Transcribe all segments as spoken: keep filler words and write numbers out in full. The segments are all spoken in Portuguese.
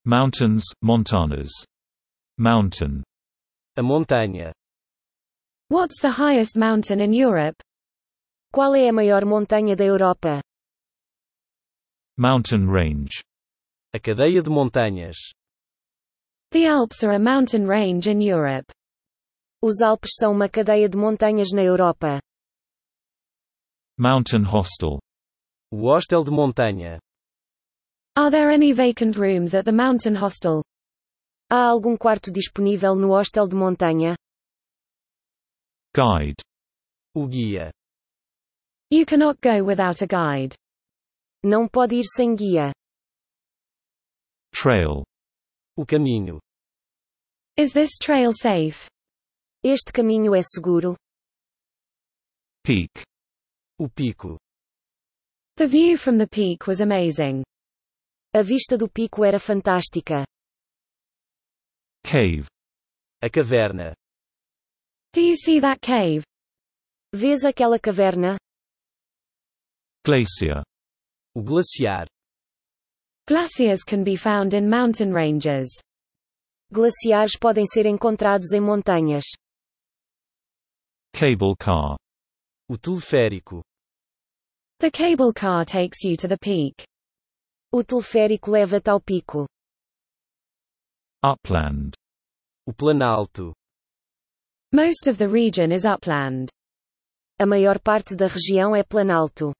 Mountains, montanas. Mountain. A montanha. What's the highest mountain in Europe? Qual é a maior montanha da Europa? Mountain range. A cadeia de montanhas. The Alps are a mountain range in Europe. Os Alpes são uma cadeia de montanhas na Europa. Mountain hostel. O hostel de montanha. Are there any vacant rooms at the mountain hostel? Há algum quarto disponível no hostel de montanha? Guide. O guia. You cannot go without a guide. Não pode ir sem guia. Trail. O caminho. Is this trail safe? Este caminho é seguro. Peak. O pico. The view from the peak was amazing. A vista do pico era fantástica. Cave. A caverna. Do you see that cave? Vês aquela caverna? Glacier. O glaciar. Glaciers can be found in mountain ranges. Glaciares podem ser encontrados em montanhas. Cable car. O teleférico. The cable car takes you to the peak. O teleférico leva-te ao pico. Upland. O planalto. Most of the region is upland. A maior parte da região é planalto.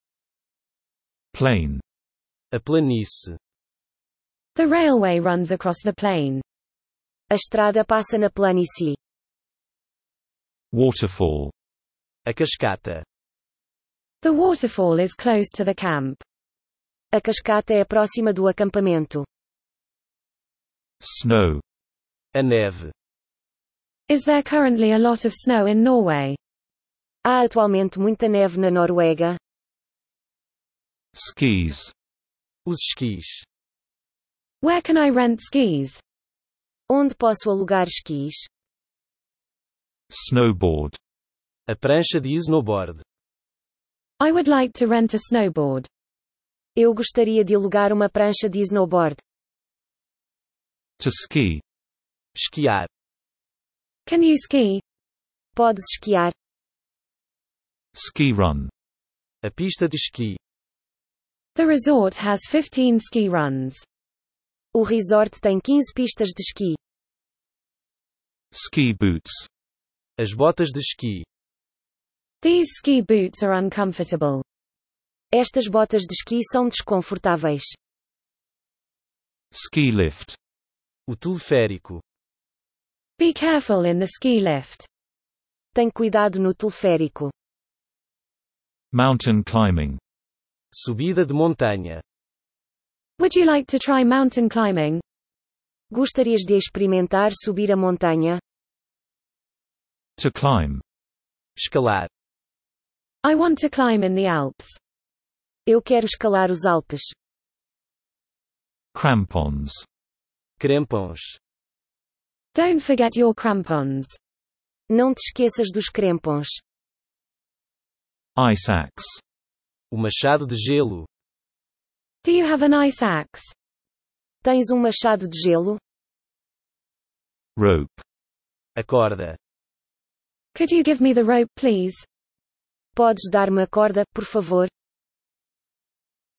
Plain. A planície. The railway runs across the plain. A estrada passa na planície. Waterfall. A cascata. The waterfall is close to the camp. A cascata é próxima do acampamento. Snow. A neve. Is there currently a lot of snow in Norway? Há atualmente muita neve na Noruega. Skis. Os esquis. Where can I rent skis? Onde posso alugar esquis? Snowboard. A prancha de snowboard. I would like to rent a snowboard. Eu gostaria de alugar uma prancha de snowboard. To ski. Esquiar. Can you ski? Podes esquiar. Ski run. A pista de esqui. The resort has fifteen ski runs. O resort tem quinze pistas de esqui. Ski boots. As botas de esqui. These ski boots are uncomfortable. Estas botas de esqui são desconfortáveis. Ski lift. O teleférico. Be careful in the ski lift. Tem cuidado no teleférico. Mountain climbing. Subida de montanha. Would you like to try mountain climbing? Gostarias de experimentar subir a montanha? To climb. Escalar. I want to climb in the Alps. Eu quero escalar os Alpes. Crampons. Crampons. Don't forget your crampons. Não te esqueças dos crampons. Ice axe. O machado de gelo. Do you have an ice axe? Tens um machado de gelo? Rope. A corda. Could you give me the rope, please? Podes dar-me a corda, por favor?